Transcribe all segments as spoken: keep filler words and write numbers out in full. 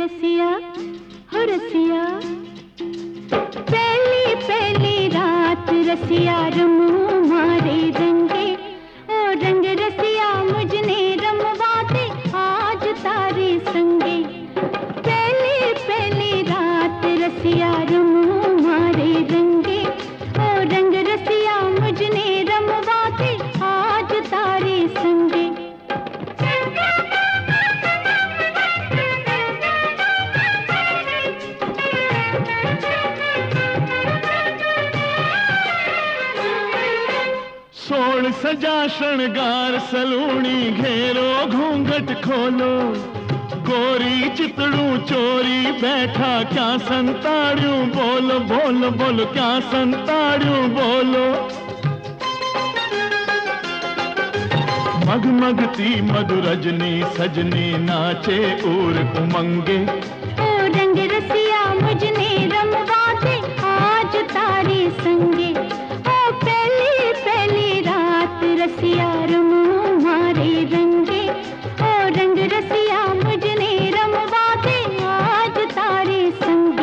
रसिया हो रसिया, पहली पहली रात रसिया रमू मारे रंगे, ओ रंग रसिया मुझने रमवाते आज तारे संगे। पहली पहली रात रसिया रमू मारे रंगे, ओ रंग रसिया मुझने रमवाते आज तारे संगे। सोड़ सजा शृंगार सलूनी घेरो घूंघट खोलो, गोरी चितड़ू चोरी बैठा क्या संताड़ू बोलो बोलो बोलो क्या संताड़ू बोलो। मगमगती मधु रजनी सजनी नाचे और उमंगे, ओ रंग रसिया मुझने रमवाते आज तारे संगे। ओ पहली पहली रात रसिया रमू मारे रंगे, ओ रंग रसिया मुझने रमवाते आज तारे संगे।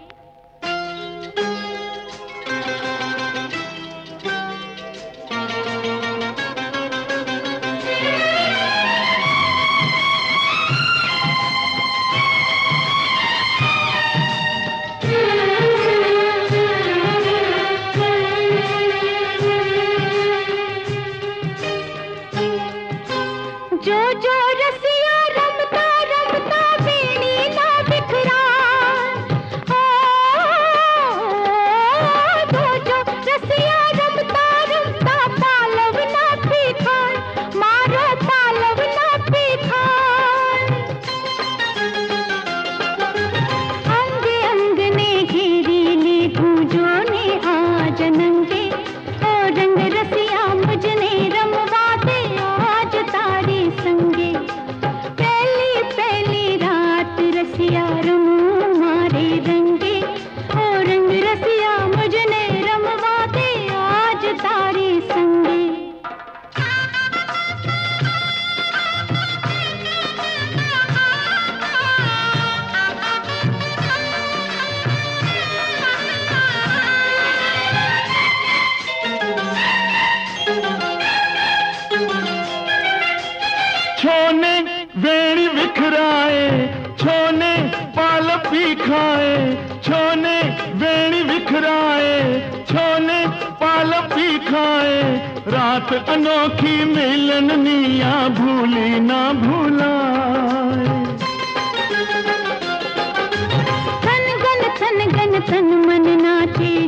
जो जो रसिया रमता रमता बेड़ी ना बिखराए, जो जो रसिया रमता रमता पालव ना पीखाए, मारो पालव ना पीखाए। अंग अंग ने घेरी ली गूंजो ने आज नंगे, ओ रंग रसिया मुझने रमवाते आज तारे संगे। पहली पहली रात रसिया रमू मारे रंगे, ओ रंग रसिया मुझने रमवाते आज तारे संगे। छोने वेणी विखराए छोने पाल पी खाए, छोने वेणी विखराए छोने पाल पी खाए। रात अनोखी मिलन निया भूली ना भूलाए। थन गन थन गन तन मन नाचे